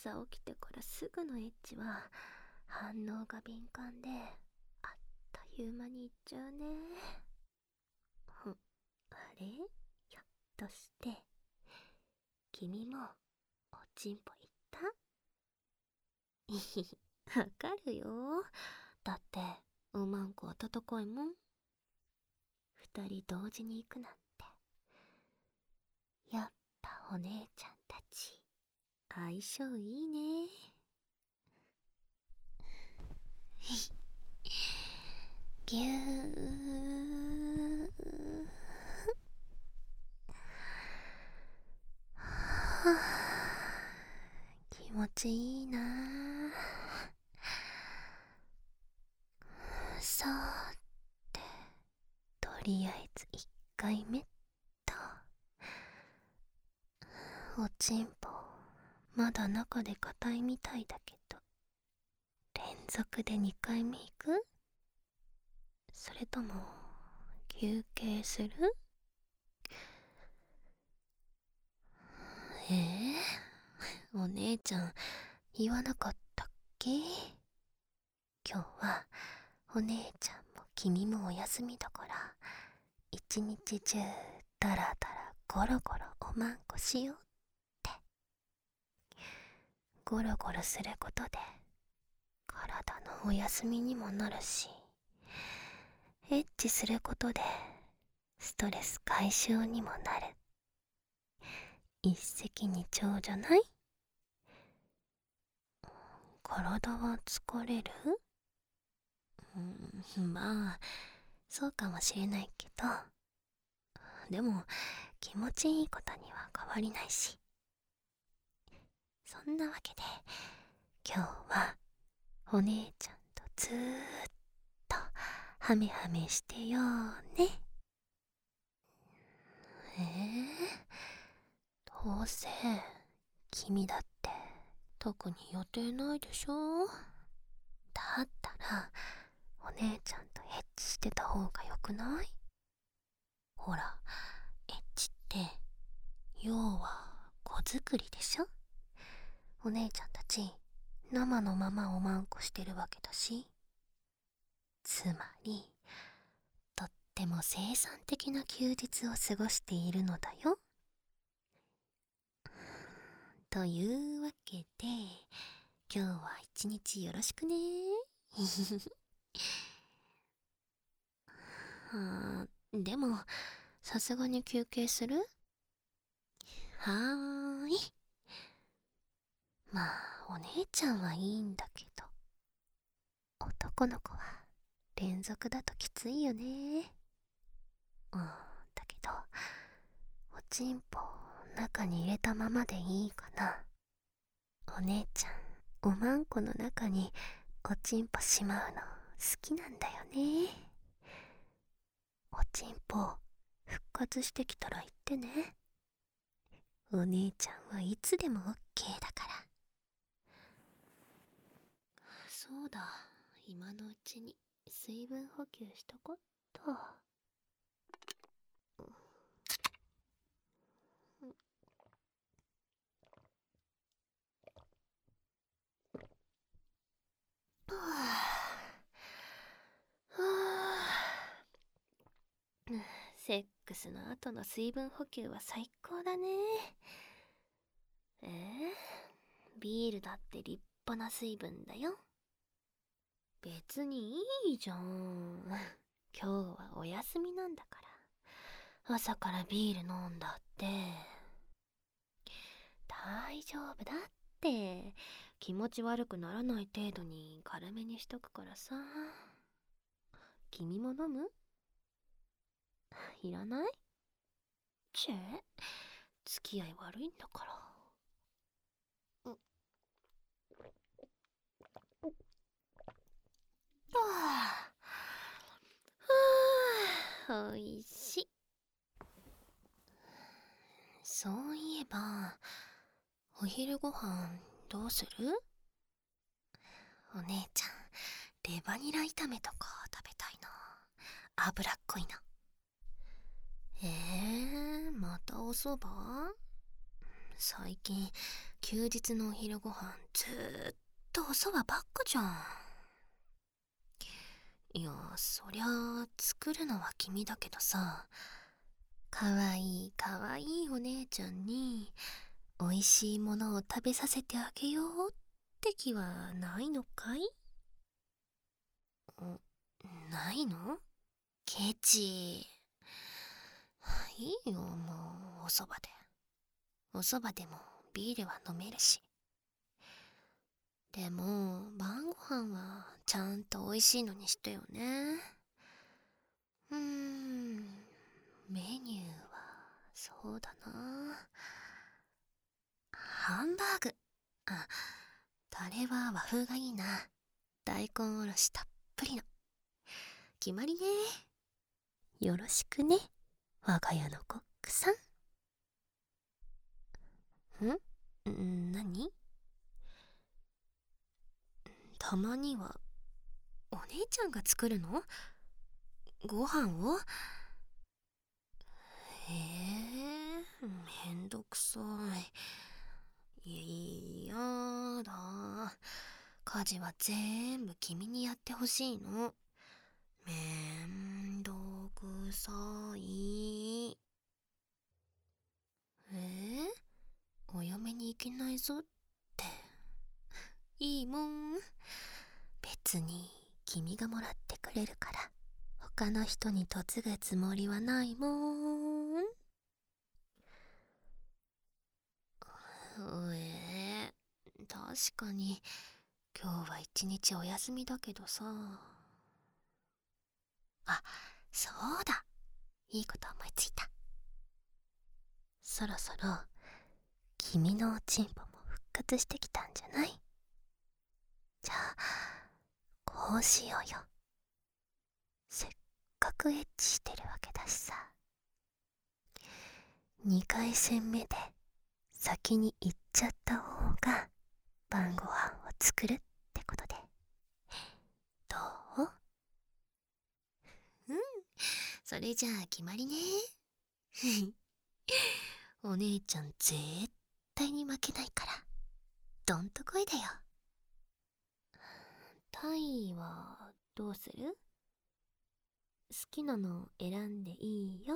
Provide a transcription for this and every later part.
朝起きてからすぐのエッチは反応が敏感で、あっという間にいっちゃうね。あれ、ひょっとして君もおちんぽいった？いひひ、わかるよ。だっておまんこ温かいもん。二人同時に行くなんて、やっぱお姉ちゃんたち相性いいね。ぎゅー。はあ、気持ちいいなあ。さーて、とりあえず1回目っと。おちんぽまだ中で硬いみたいだけど、連続で2回目行く？それとも休憩する？お姉ちゃん言わなかったっけ？今日はお姉ちゃんも君もお休みだから、一日中ダラダラゴロゴロおまんこしようって。ゴロゴロすることで体のお休みにもなるし、エッチすることでストレス解消にもなる。一石二鳥じゃない？体は疲れる？まあそうかもしれないけど、でも気持ちいいことには変わりないし。そんなわけで今日はお姉ちゃんとずーっとハメハメしてようね。どうせ君だって特に予定ないでしょ。だったらお姉ちゃんとエッチしてた方がよくない？ほら、エッチって要は子作りでしょ。お姉ちゃんたち生のままおまんこしてるわけだし、つまりとっても生産的な休日を過ごしているのだよ。というわけで今日は一日よろしくね。でもさすがに休憩する？はーい。まあお姉ちゃんはいいんだけど、男の子は連続だときついよね。だけどおちんぽ中に入れたままでいいかな。お姉ちゃんおまんこの中におちんぽしまうの好きなんだよね。おちんぽ復活してきたら言ってね。お姉ちゃんはいつでもオッケーだから。そうだ、今のうちに水分補給しとこっと。はぁ、セックスの後の水分補給は最高だね。ビールだって立派な水分だよ。別にいいじゃん。今日はお休みなんだから、朝からビール飲んだって大丈夫だって。気持ち悪くならない程度に軽めにしとくからさ。君も飲む？いらない？付き合い悪いんだから。はあ、おいしい。そういえばお昼ご飯どうする？お姉ちゃんレバニラ炒めとか食べたいな。脂っこいの。またおそば？最近休日のお昼ご飯ずーっとおそばばっかじゃん。いや、そりゃあ作るのは君だけどさ、かわいいかわいいお姉ちゃんに美味しいものを食べさせてあげようって気はないのかい？ないの？ケチ。いいよ、もうおそばで。おそばでもビールは飲めるし。でも晩ご飯はちゃんと美味しいのにしてよね。メニューはそうだな。ハンバーグ。あ、タレは和風がいいな。大根おろしたっぷりの。決まりね。よろしくね、我が家のコックさん。何？たまにはお姉ちゃんが作るの？ご飯を？めんどくさい。いやだ。家事は全部君にやってほしいの。めんどくさい。お嫁に行けないぞっていいもん。別に君がもらってくれるから他の人に嫁ぐつもりはないもん。確かに今日は一日お休みだけどさ。あ、そうだ、いいこと思いついた。そろそろ君のおちんぽも復活してきたんじゃない？じゃあこうしようよ。せっかくエッチしてるわけだしさ、2回戦目で先に行っちゃった方が晩ご飯を作るってことでどう？それじゃあ決まりね。お姉ちゃん絶対に負けないからどんとこいだよ。タイはどうする？好きなの選んでいいよ。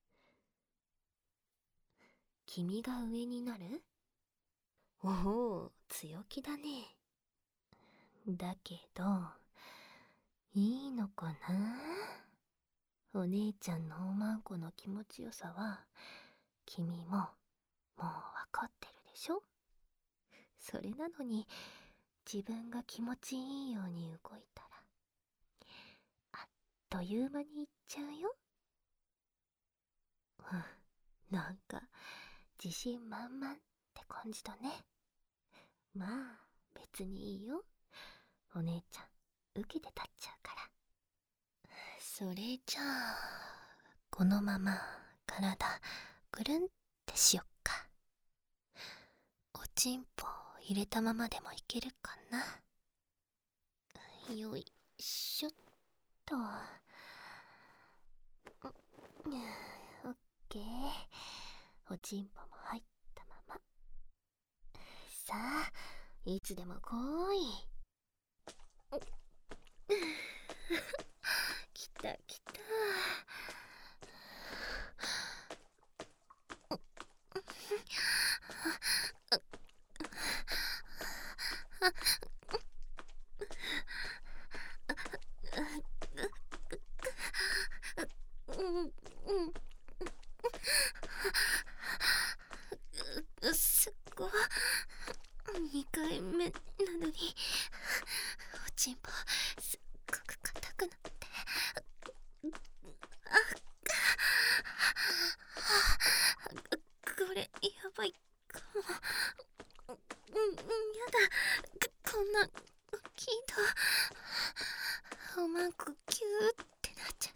君が上になる？おお、強気だね。だけどいいのかな？お姉ちゃんのおまんこの気持ちよさは君ももうわかってるでしょ？それなのに自分が気持ちいいように動いたらあっという間にいっちゃうよ。なんか自信満々って感じだね。まあ別にいいよ、お姉ちゃん受けて立っちゃうから。それじゃあこのまま体ぐるんってしよっか。おちんぽ入れたままでもいけるかな。よいしょっと。オッケー。おちんぽも入ったまま。さあいつでも来い。来た来た。すごい。2回目なのにおちんぽすっごく硬くなって。これやばいかも。やだ、こんな大きいとおまんこキューってなっちゃって。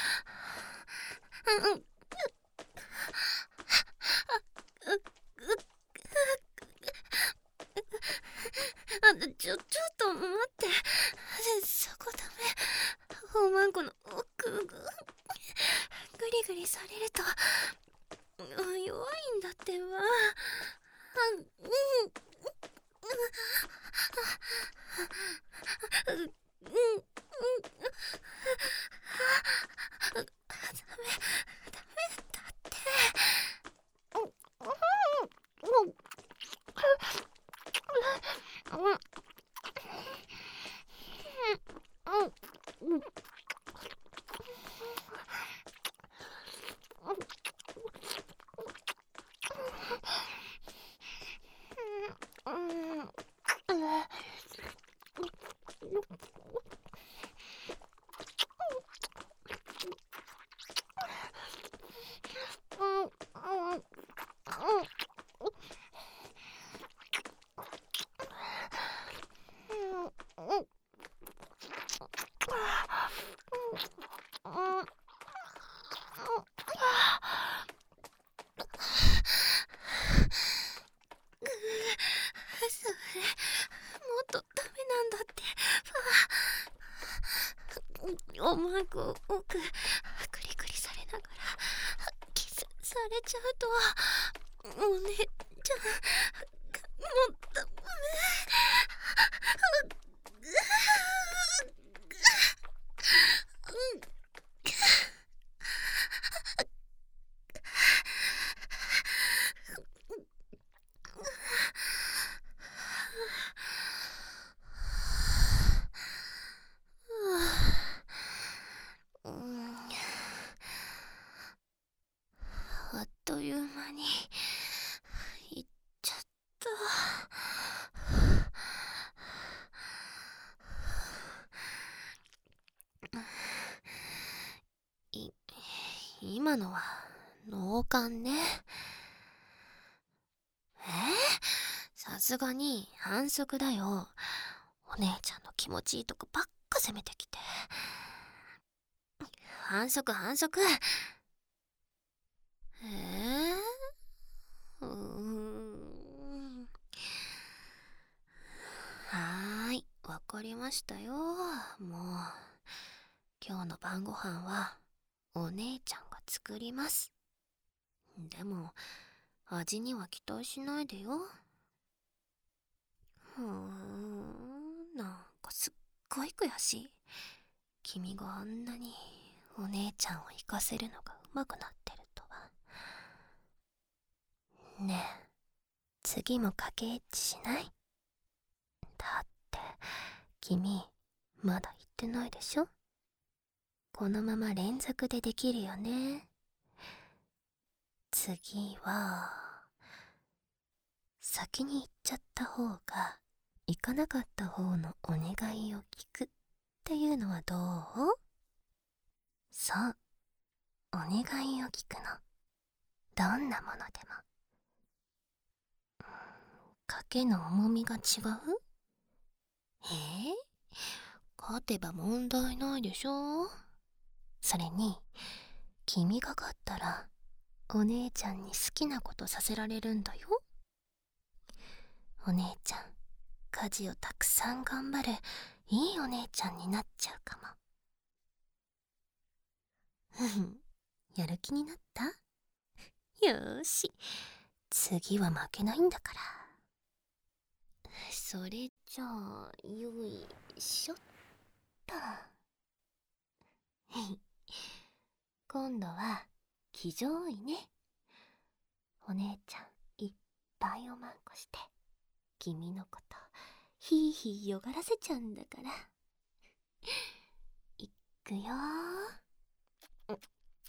ちょっと待って。そこダメ。おまんこの奥グリグリされると弱いんだってば。 思いく奥クリクリされながらキスされちゃうとお姉ちゃんもっとあっという間に行っちゃった。今のは脳幹ね。さすがに反則だよ。お姉ちゃんの気持ちいいとこばっか攻めてきて。反則反則。はーい、わかりましたよ。もう今日の晩ご飯はお姉ちゃんが作ります。でも味には期待しないでよ。なんかすっごい悔しい。君があんなにお姉ちゃんを生かせるのが上手くなってるとは。ねえ、次も駆けエッチしない？だって君まだ言ってないでしょ？このまま連続でできるよね。次は先に行っちゃった方が行かなかった方のお願いを聞くっていうのはどう？そう、お願いを聞くの。どんなものでも。賭けの重みが違う？勝てば問題ないでしょ。それに君が勝ったらお姉ちゃんに好きなことさせられるんだよ。お姉ちゃん家事をたくさん頑張るいいお姉ちゃんになっちゃうかも。やる気になった？よーし、次は負けないんだから。それじゃあよいしょっと。今度は騎乗位ね。お姉ちゃんいっぱいおまんこして君のことひいひいよがらせちゃうんだから。いくよー。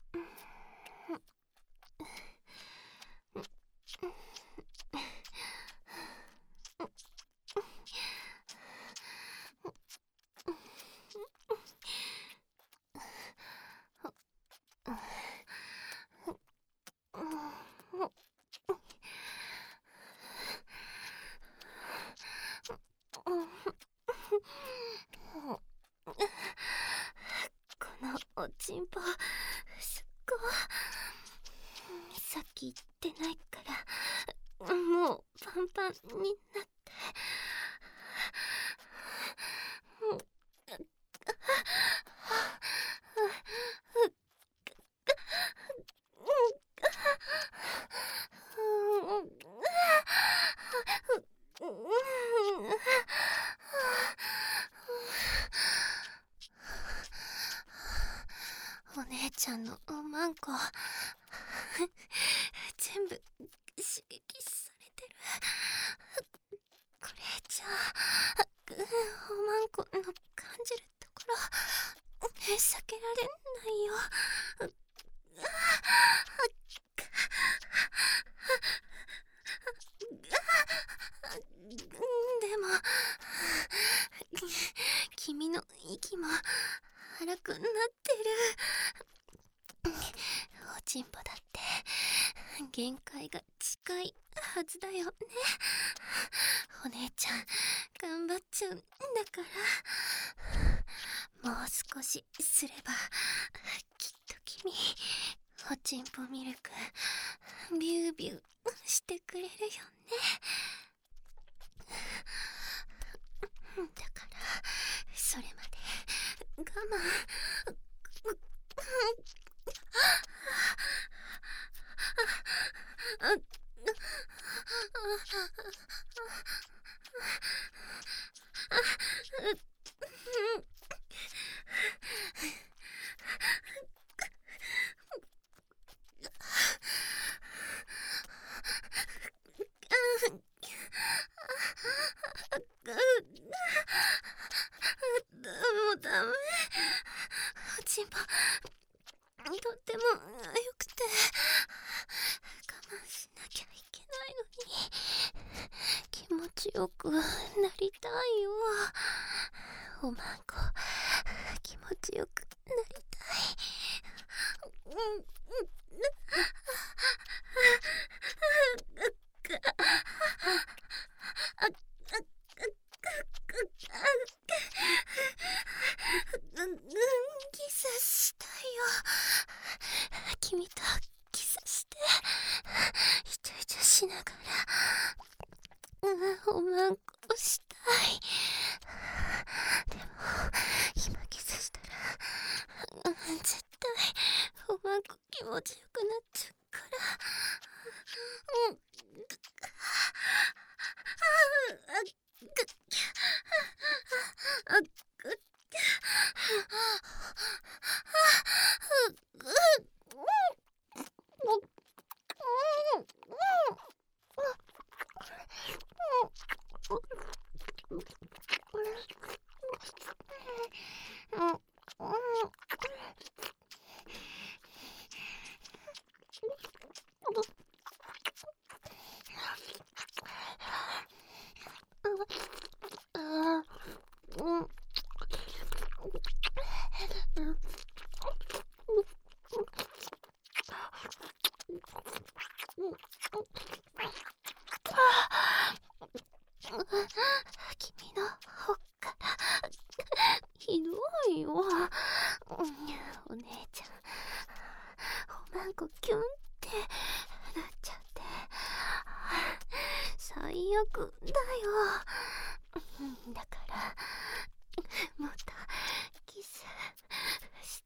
このおちんぽすっごい。さっき言ってないからもうパンパンになって。 ちゃんのおまんこ全部刺激されてる。これじゃあおまんこの感じるところ避けられないよ。でも君の息も荒くなってる。おちんぽだって限界が近いはずだよね。お姉ちゃん頑張っちゃうんだから。もう少しすればきっと君おちんぽミルクビュービューしてくれるよね。だからそれまで我慢。もうダメ。おちんぽとっても良くて我慢しなきゃいけないのに気持ちよくなりたいよ。おまんこ気持ちよくなりたい。キスしたいよ。君とキスしてイチャイチャしながらおまんこしたい。でも今キスしたら絶対おまんこ気持ちよくなっちゃうから。君のほっからひどいよ。お姉ちゃんおまんこキュンってなっちゃって最悪だよ。だからもっとキスして。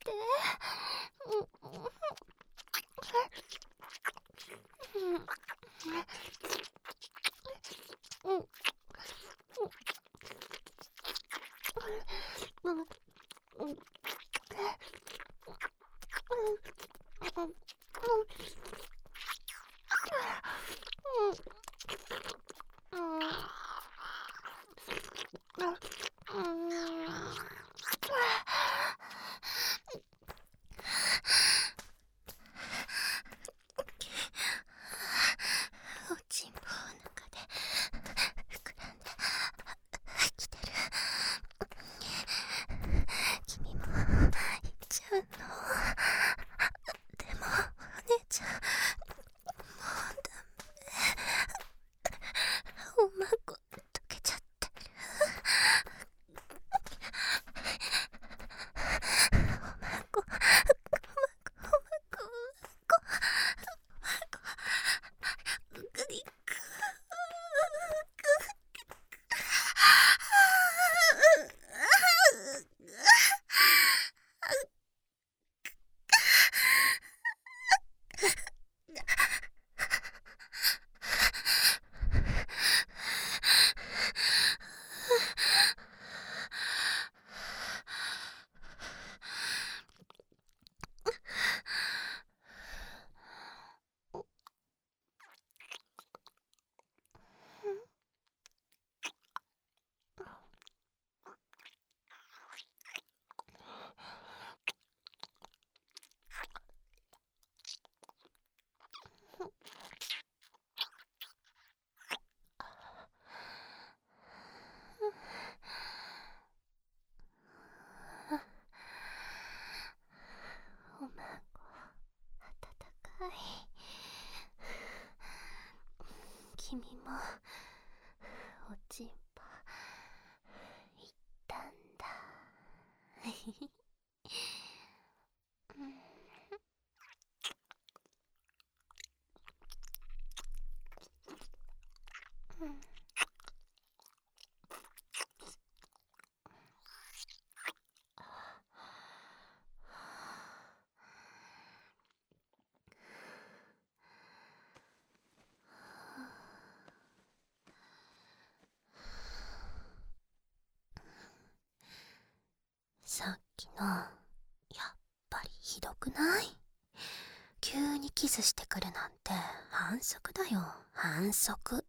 さっきの、やっぱりひどくない？急にキスしてくるなんて反則だよ、反則。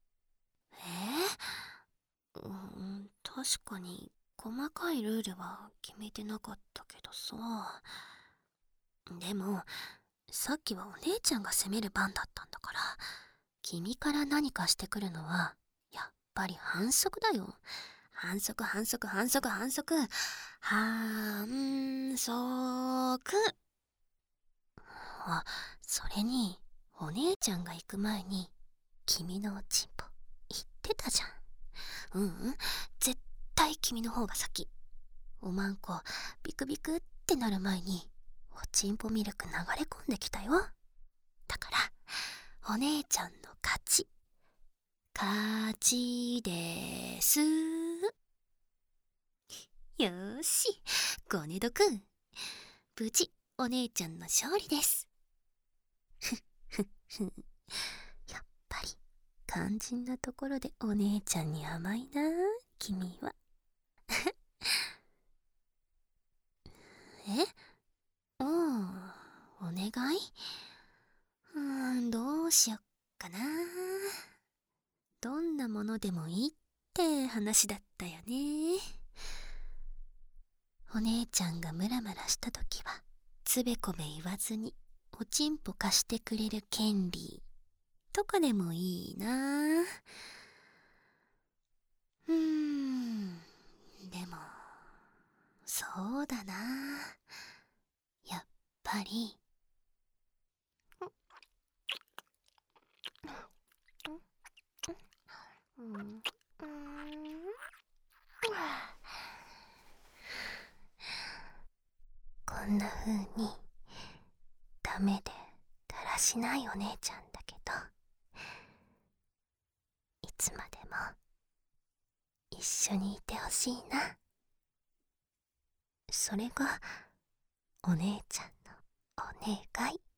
確かに細かいルールは決めてなかったけどさ。でも、さっきはお姉ちゃんが責める番だったんだから、君から何かしてくるのは、やっぱり反則だよ。反則、反則、反則、反則。反則。あ、それに、お姉ちゃんが行く前に、君のおちんぽ、言ってたじゃん。絶対君の方が先。おまんこ、ビクビクってなる前に、おちんぽミルク流れ込んできたよ。だから、お姉ちゃんの勝ち。勝ちでーす。よーし、ゴネドくん。無事、お姉ちゃんの勝利です。やっぱり、肝心なところでお姉ちゃんに甘いな、君は。え？お願い？どうしよっかな。どんなものでもいいって話だったよね。お姉ちゃんがムラムラした時は、つべこべ言わずに、おちんぽ貸してくれる権利とかでもいいな。でも、そうだな。やっぱり、こんな風に、ダメでだらしないお姉ちゃんだけど、いつまでも一緒にいてほしいな。それがお姉ちゃんのお願い。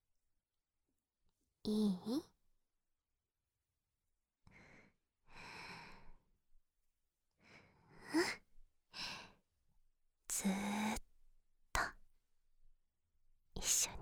いい？ずーっと一緒に